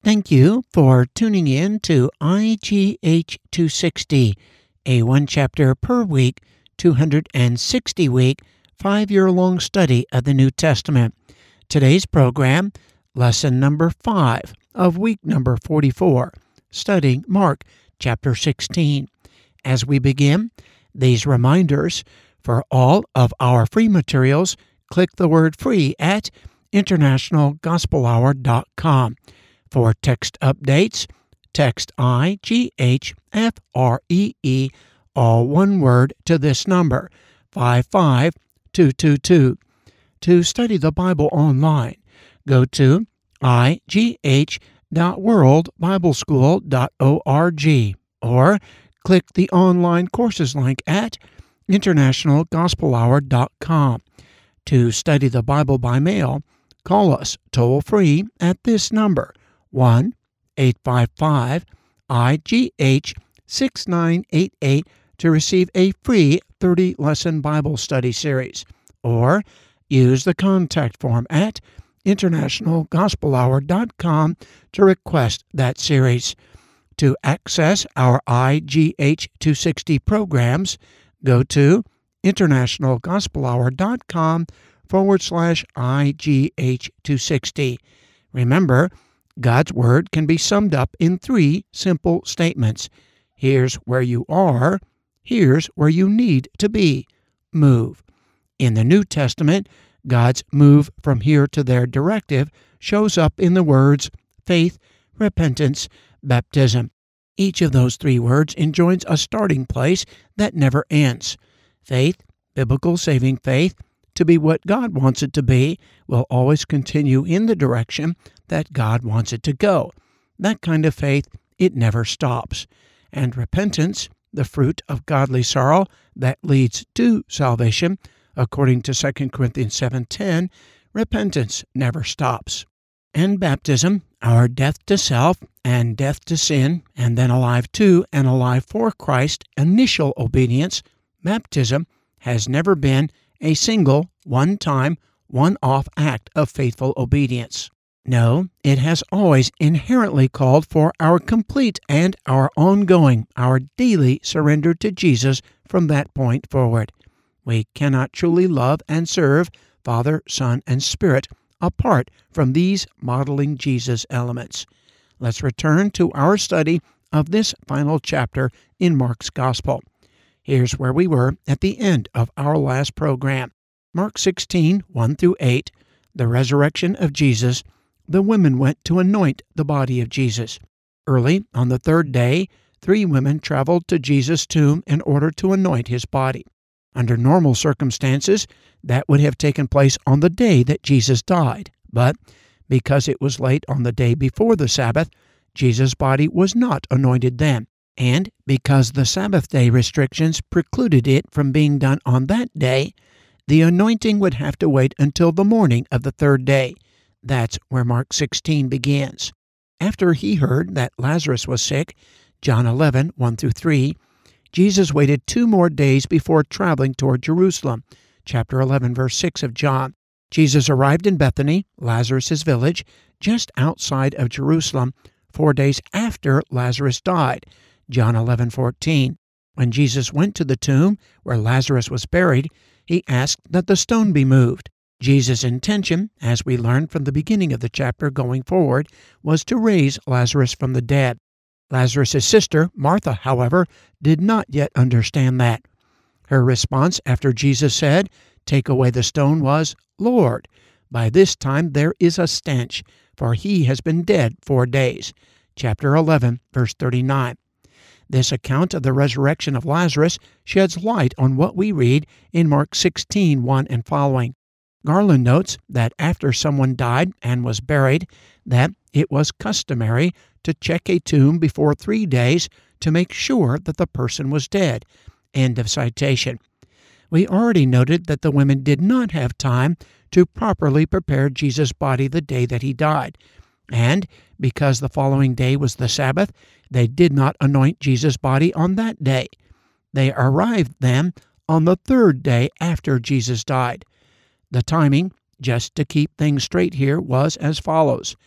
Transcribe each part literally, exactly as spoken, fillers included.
Thank you for tuning in to I G H two sixty, a one chapter per week, two hundred sixty week, five-year-long study of the New Testament. Today's program, lesson number five of week number forty-four, studying Mark chapter sixteen. As we begin, these reminders: for all of our free materials, click the word free at international gospel hour dot com. For text updates, text I G H F R E E, all one word, to this number, five five two two two. To study the Bible online, go to I G H dot world bible school dot org or click the online courses link at international gospel hour dot com. To study the Bible by mail, call us toll-free at this number, one eight five five I G H six nine eight eight, to receive a free thirty-lesson Bible study series, or use the contact form at international gospel hour dot com to request that series. To access our I G H two sixty programs, go to international gospel hour dot com forward slash I G H two sixty. Remember, God's Word can be summed up in three simple statements. Here's where you are. Here's where you need to be. Move. In the New Testament, God's move from here to there directive shows up in the words faith, repentance, baptism. Each of those three words enjoins a starting place that never ends. Faith, biblical saving faith, to be what God wants it to be, will always continue in the direction that God wants it to go. That kind of faith, it never stops. And repentance, the fruit of godly sorrow that leads to salvation, according to Second Corinthians seven ten, repentance never stops. And baptism, our death to self and death to sin, and then alive to and alive for Christ, initial obedience, baptism has never been a single, one-time, one-off act of faithful obedience. No, it has always inherently called for our complete and our ongoing, our daily surrender to Jesus from that point forward. We cannot truly love and serve Father, Son, and Spirit apart from these modeling Jesus elements. Let's return to our study of this final chapter in Mark's Gospel. Here's where we were at the end of our last program. Mark sixteen, one through eight, the resurrection of Jesus. The women went to anoint the body of Jesus. Early on the third day, three women traveled to Jesus' tomb in order to anoint his body. Under normal circumstances, that would have taken place on the day that Jesus died. But because it was late on the day before the Sabbath, Jesus' body was not anointed then. And because the Sabbath day restrictions precluded it from being done on that day, the anointing would have to wait until the morning of the third day. That's where Mark sixteen begins. After he heard that Lazarus was sick, John eleven, one through three, Jesus waited two more days before traveling toward Jerusalem. Chapter eleven, verse six of John. Jesus arrived in Bethany, Lazarus' village, just outside of Jerusalem, four days after Lazarus died. John eleven, fourteen. When Jesus went to the tomb where Lazarus was buried, he asked that the stone be moved. Jesus' intention, as we learned from the beginning of the chapter going forward, was to raise Lazarus from the dead. Lazarus' sister, Martha, however, did not yet understand that. Her response after Jesus said, "Take away the stone," was, "Lord, by this time there is a stench, for he has been dead four days." Chapter eleven, verse thirty-nine. This account of the resurrection of Lazarus sheds light on what we read in Mark sixteen, one and following. Garland notes that after someone died and was buried, that it was customary to check a tomb before three days to make sure that the person was dead. End of citation. We already noted that the women did not have time to properly prepare Jesus' body the day that he died. And because the following day was the Sabbath, they did not anoint Jesus' body on that day. They arrived then on the third day after Jesus died. The timing, just to keep things straight here, was as follows.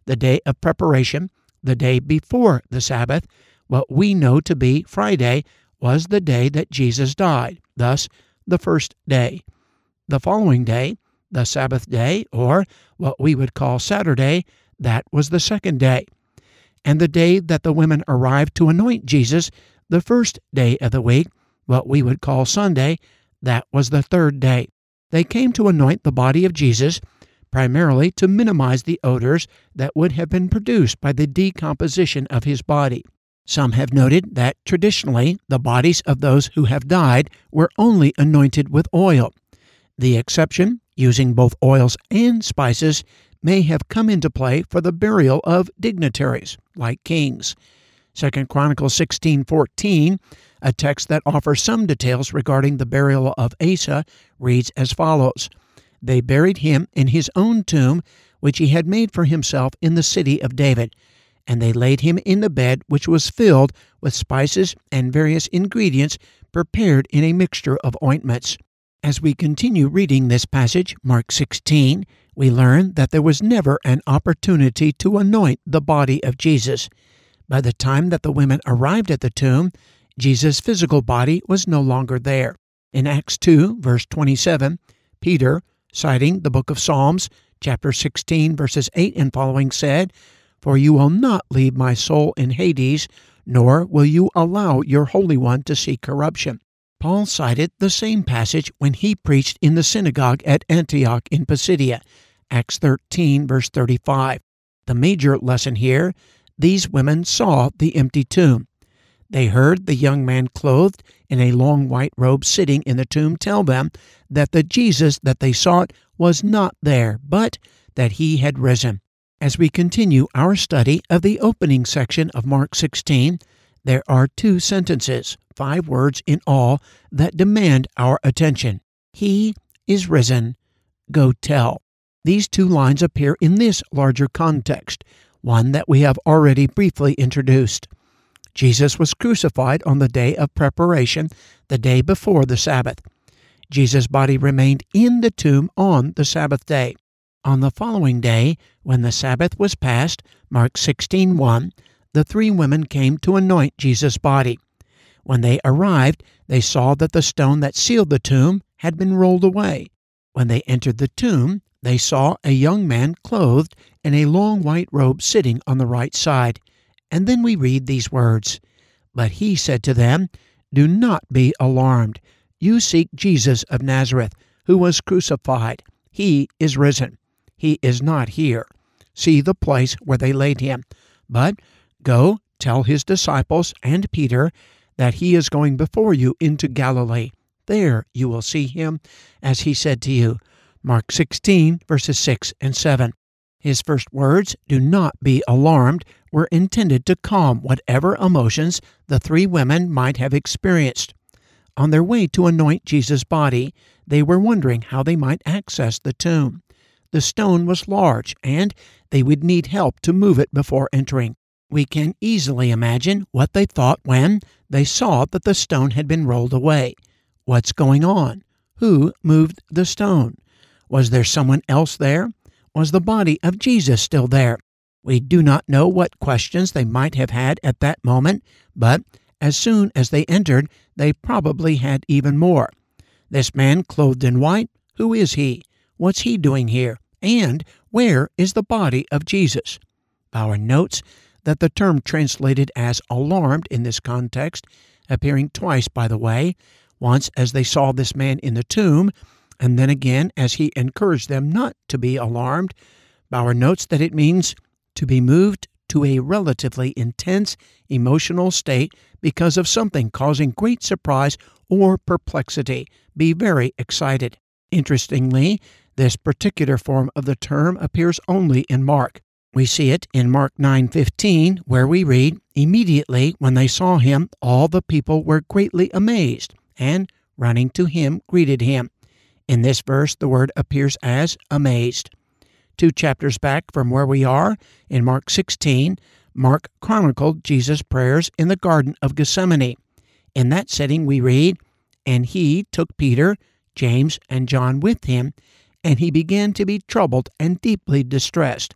the day of preparation, the day before the Sabbath, what we know to be Friday, was the day that Jesus died, thus the first day. The following day, the Sabbath day, or what we would call Saturday, that was the second day. And the day that the women arrived to anoint Jesus, the first day of the week, what we would call Sunday, that was the third day. They came to anoint the body of Jesus, primarily to minimize the odors that would have been produced by the decomposition of his body. Some have noted that traditionally the bodies of those who have died were only anointed with oil. The exception, using both oils and spices, may have come into play for the burial of dignitaries, like kings. Second Chronicles sixteen fourteen, a text that offers some details regarding the burial of Asa, reads as follows: They buried him in his own tomb, which he had made for himself in the city of David, and they laid him in a bed which was filled with spices and various ingredients prepared in a mixture of ointments. As we continue reading this passage, Mark sixteen, we learn that there was never an opportunity to anoint the body of Jesus. By the time that the women arrived at the tomb, Jesus' physical body was no longer there. In Acts two, verse twenty-seven, Peter, citing the book of Psalms, chapter sixteen, verses eight and following, said, "For you will not leave my soul in Hades, nor will you allow your Holy One to see corruption." Paul cited the same passage when he preached in the synagogue at Antioch in Pisidia, Acts thirteen, verse thirty-five. The major lesson here: these women saw the empty tomb. They heard the young man clothed in a long white robe sitting in the tomb tell them that the Jesus that they sought was not there, but that he had risen. As we continue our study of the opening section of Mark sixteen, there are two sentences, five words in all, that demand our attention. He is risen. Go tell. These two lines appear in this larger context, one that we have already briefly introduced. Jesus was crucified on the day of preparation, the day before the Sabbath. Jesus' body remained in the tomb on the Sabbath day. On the following day, when the Sabbath was past, Mark sixteen one, the three women came to anoint Jesus' body. When they arrived, they saw that the stone that sealed the tomb had been rolled away. When they entered the tomb, they saw a young man clothed in a long white robe sitting on the right side. And then we read these words: But he said to them, Do not be alarmed. You seek Jesus of Nazareth, who was crucified. He is risen. He is not here. See the place where they laid him. But go tell his disciples and Peter that he is going before you into Galilee. There you will see him, as he said to you. Mark sixteen, verses six and seven. His first words, do not be alarmed, were intended to calm whatever emotions the three women might have experienced. On their way to anoint Jesus' body, they were wondering how they might access the tomb. The stone was large, and they would need help to move it before entering. We can easily imagine what they thought when they saw that the stone had been rolled away. What's going on? Who moved the stone? Was there someone else there? Was the body of Jesus still there? We do not know what questions they might have had at that moment, but as soon as they entered, they probably had even more. This man clothed in white, who is he? What's he doing here? And where is the body of Jesus? Bauer notes that the term translated as alarmed in this context, appearing twice by the way, once as they saw this man in the tomb, and then again as he encouraged them not to be alarmed. Bauer notes that it means to be moved to a relatively intense emotional state because of something causing great surprise or perplexity, be very excited. Interestingly, this particular form of the term appears only in Mark. We see it in Mark nine fifteen, where we read, Immediately when they saw him, all the people were greatly amazed, and running to him greeted him. In this verse, the word appears as amazed. Two chapters back from where we are, in Mark sixteen, Mark chronicled Jesus' prayers in the Garden of Gethsemane. In that setting we read, And he took Peter, James, and John with him, and he began to be troubled and deeply distressed.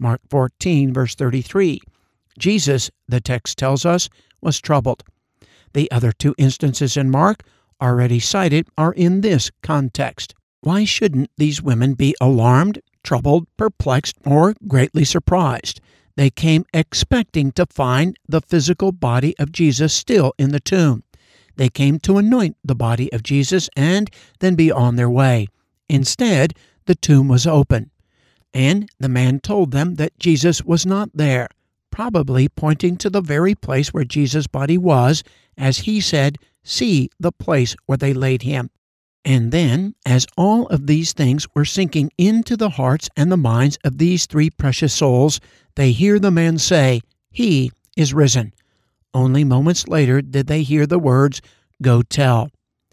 Mark fourteen, verse thirty-three. Jesus, the text tells us, was troubled. The other two instances in Mark, already cited, are in this context. Why shouldn't these women be alarmed, troubled, perplexed, or greatly surprised? They came expecting to find the physical body of Jesus still in the tomb. They came to anoint the body of Jesus and then be on their way. Instead, the tomb was open, and the man told them that Jesus was not there, probably pointing to the very place where Jesus' body was, as he said, "See the place where they laid him." And then, as all of these things were sinking into the hearts and the minds of these three precious souls, they hear the man say, "He is risen." Only moments later did they hear the words, "Go tell."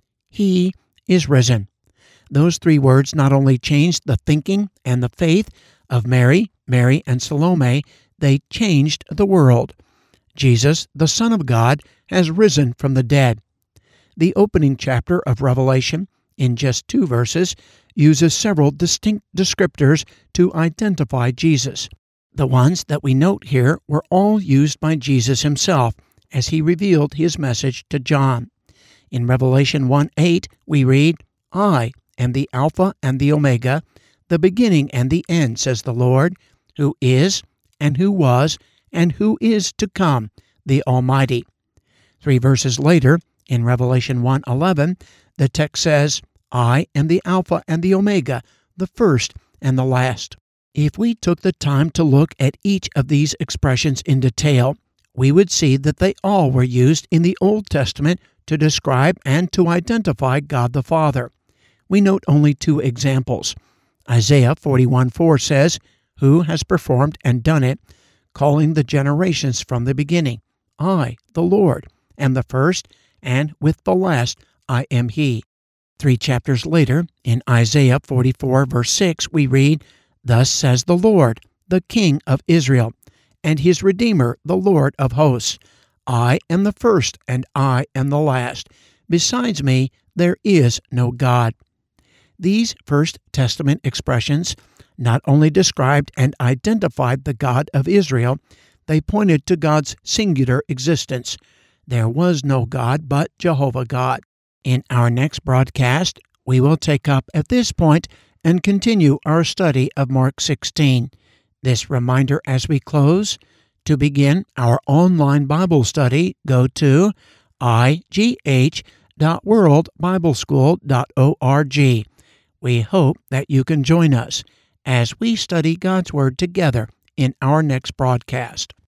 He is risen. Those three words not only changed the thinking and the faith of Mary, Mary, and Salome, they changed the world. Jesus, the Son of God, has risen from the dead. The opening chapter of Revelation, in just two verses, uses several distinct descriptors to identify Jesus. The ones that we note here were all used by Jesus himself as he revealed his message to John. In Revelation one eight, we read, "I am the Alpha and the Omega, the beginning and the end, says the Lord, who is, and who was, and who is to come, the Almighty." Three verses later, in Revelation one eleven, the text says, "I am the Alpha and the Omega, the first and the last." If we took the time to look at each of these expressions in detail, we would see that they all were used in the Old Testament to describe and to identify God the Father. We note only two examples. Isaiah forty-one four says, "Who has performed and done it, calling the generations from the beginning? I, the Lord, am the first, and with the last I am He." Three chapters later, in Isaiah forty-four verse six, we read, "Thus says the Lord, the King of Israel, and his Redeemer, the Lord of hosts. I am the first, and I am the last. Besides me, there is no God." These First Testament expressions not only described and identified the God of Israel, they pointed to God's singular existence. There was no God but Jehovah God. In our next broadcast, we will take up at this point and continue our study of Mark sixteen. This reminder as we close: to begin our online Bible study, go to i g h dot world bible school dot org. We hope that you can join us as we study God's Word together in our next broadcast.